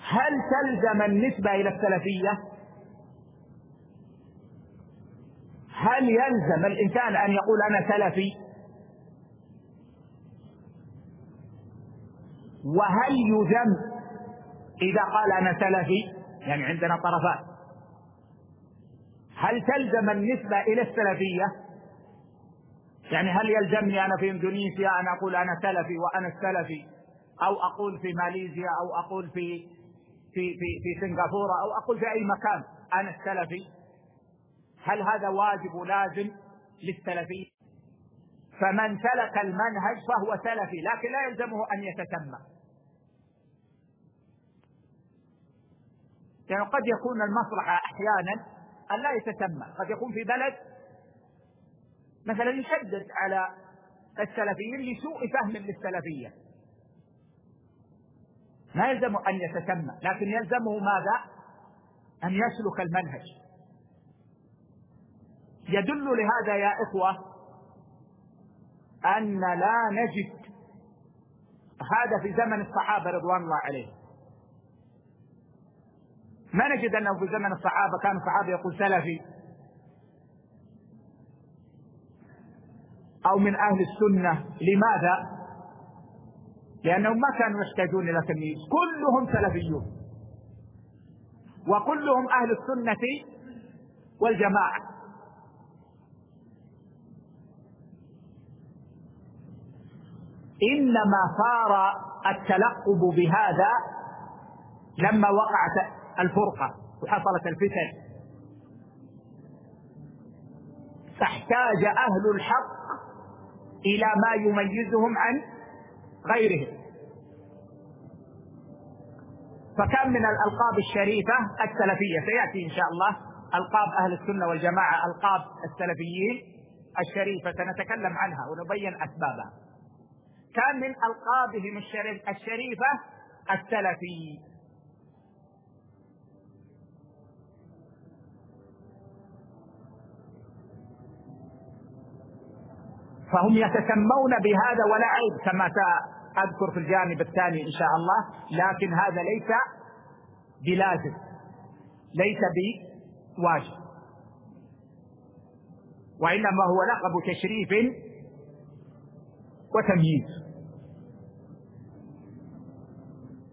هل تلزم النسبة إلى السلفية؟ هل يلزم الإنسان أن يقول أنا سلفي؟ وهل يذم إذا قال أنا سلفي؟ يعني عندنا طرفات، هل تلزم النسبة إلى السلفية؟ يعني هل يلزمني أنا في إندونيسيا أن أقول أنا سلفي وأنا السلفي، أو أقول في ماليزيا، أو أقول في سنغافورة، أو أقول في أي مكان أنا السلفي؟ هل هذا واجب لازم للسلفي؟ فمن سلك المنهج فهو سلفي، لكن لا يلزمه أن يتسمى. يعني قد يكون المصلحة أحيانا أن لا يتسمى، قد يكون في بلد مثلا يشدد على السلفيين لسوء فهم للسلفية، ما يلزمه أن يتسمى، لكن يلزمه ماذا؟ أن يسلك المنهج. يدل لهذا يا إخوة أن لا نجد هذا في زمن الصحابة رضوان الله عليهم، ما نجد أنه في زمن الصحابة كان الصحابة يقول سلفي أو من أهل السنة. لماذا؟ لأنهم ما كانوا يحتاجون إلى تمييز، كلهم سلفيون وكلهم أهل السنة والجماعة. إنما صار التلقب بهذا لما وقعت الفرقة وحصلت الفتن، فاحتاج أهل الحق إلى ما يميزهم عن غيرهم، فكان من الألقاب الشريفة السلفية. سيأتي إن شاء الله ألقاب أهل السنة والجماعة، ألقاب السلفيين الشريفة سنتكلم عنها ونبين أسبابها. كان من ألقابهم الشريفة السلفي. فهم يتسمون بهذا ولا عيب كما سأذكر في الجانب الثاني إن شاء الله، لكن هذا ليس بلازم، ليس بواجب، وإنما هو لقب تشريف وتمييز.